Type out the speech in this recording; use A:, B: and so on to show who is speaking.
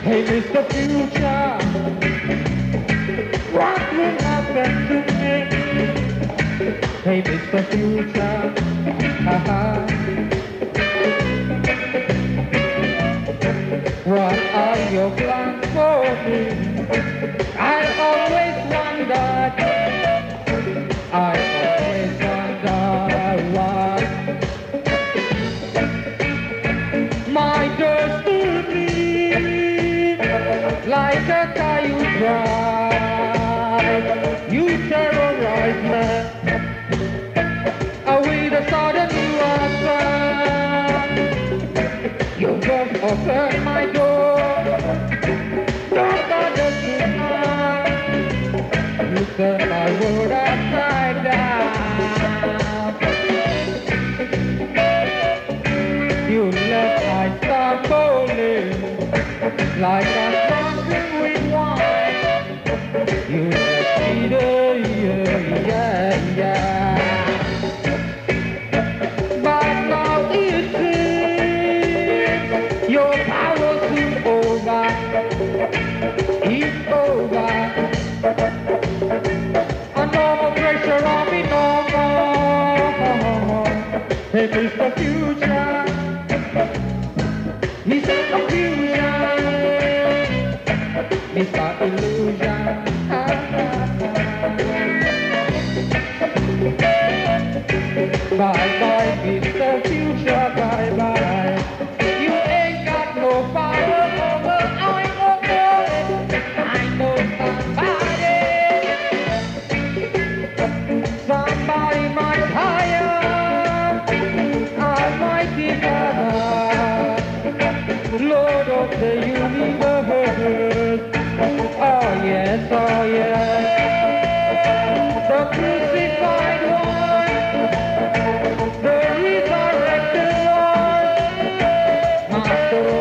A: Hey, Mr. Future, what will happen to me? Hey, Mr. Future, haha. What are your plans for me? I always wondered. I always wondered what my destiny, like a coyote drive. You terrorize me. With a sudden new answer, you just open my door. Don't bother to knock. You turn my world upside down. You let my star falling like a drunken with wine. You let me do, yeah. But now it seems your power's soon over. It's over. No more pressure on me no more. Hey, Mr. Future, Mr. Confusion, Mr. Illusion. Bye bye, Mr. Future, bye bye. You ain't got no power over, I know somebody much higher, Almighty Father, Lord of the universe. Oh yes, the crucified one, the resurrected Lord, Master